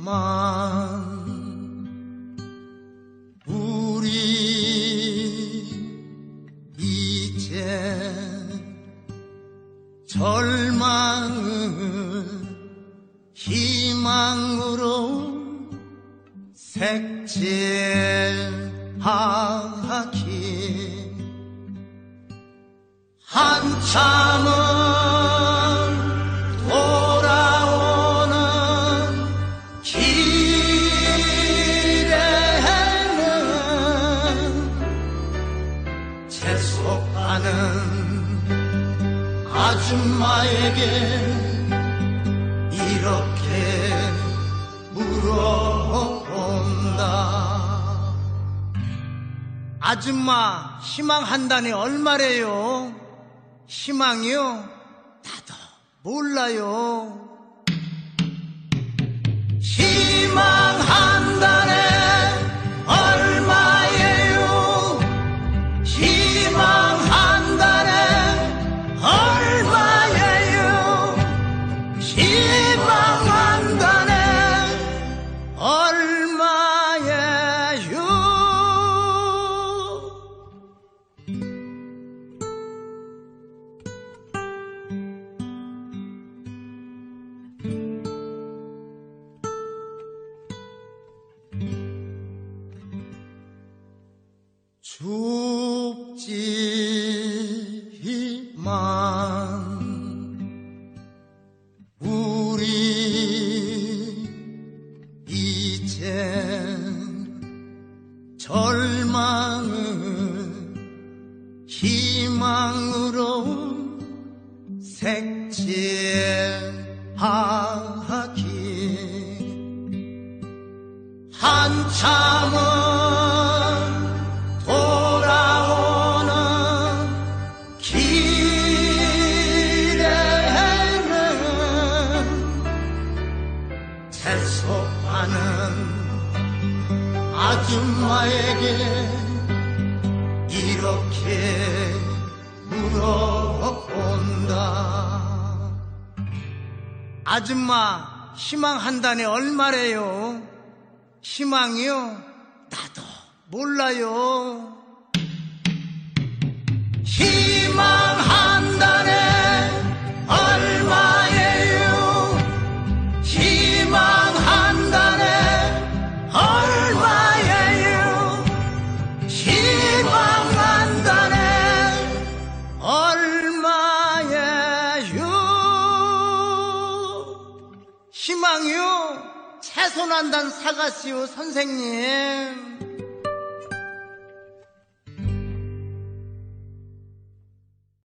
우리 이제 절망을 희망으로 색칠하기 한참은 돌아오는 길에는 재촉하는 아줌마에게 이렇게 물어본다. 아줌마, 희망한다니 얼마래요? 희망이요? 나도 몰라요. 희망한다네 얼마예요? 희망한다네 얼마예요? 희망한다네 얼마예요? 죽지만 우리 이제 절망을 희망으로 색칠하기 한참은 돌아오는 길에는 재촉하는 아줌마에게 이렇게 물어본다. 아줌마, 희망한다니 얼마래요? 희망이요? 나도 몰라요. 희망한다네 얼마예요? 희망한다네 얼마예요? 희망한다네 얼마예요? 희망이요? 채소 난단 사가시오 선생님.